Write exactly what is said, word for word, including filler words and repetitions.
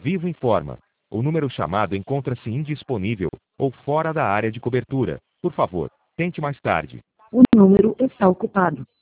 Vivo informa. O número chamado encontra-se indisponível ou fora da área de cobertura. Por favor, tente mais tarde. O número está ocupado.